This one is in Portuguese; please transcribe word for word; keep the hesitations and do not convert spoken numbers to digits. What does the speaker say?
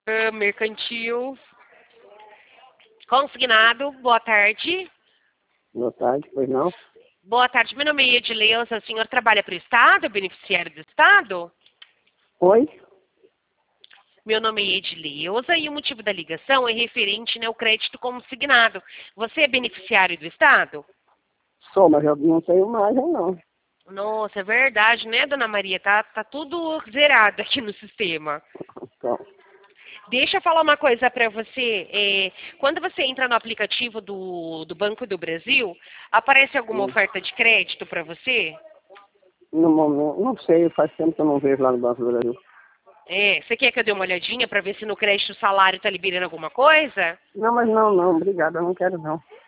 Ah, mercantil. Consignado, boa tarde. Boa tarde, pois não? Boa tarde, meu nome é Edileuza. O senhor trabalha para o Estado, é beneficiário do Estado? Oi? Meu nome é Edileuza e o motivo da ligação é referente né, ao crédito consignado. Você é beneficiário do Estado? Sou, mas eu não tenho imagem, não. Nossa, é verdade, né, dona Maria? Tá, tá tudo zerado aqui no sistema. Então, Deixa eu falar uma coisa para você. É, quando você entra no aplicativo do, do Banco do Brasil, aparece alguma hum, oferta de crédito para você? no momento, não sei, faz tempo que eu não vejo lá no Banco do Brasil. É, você quer que eu dê uma olhadinha para ver se no crédito o salário está liberando alguma coisa? Não, mas não, não, obrigado, eu não quero não.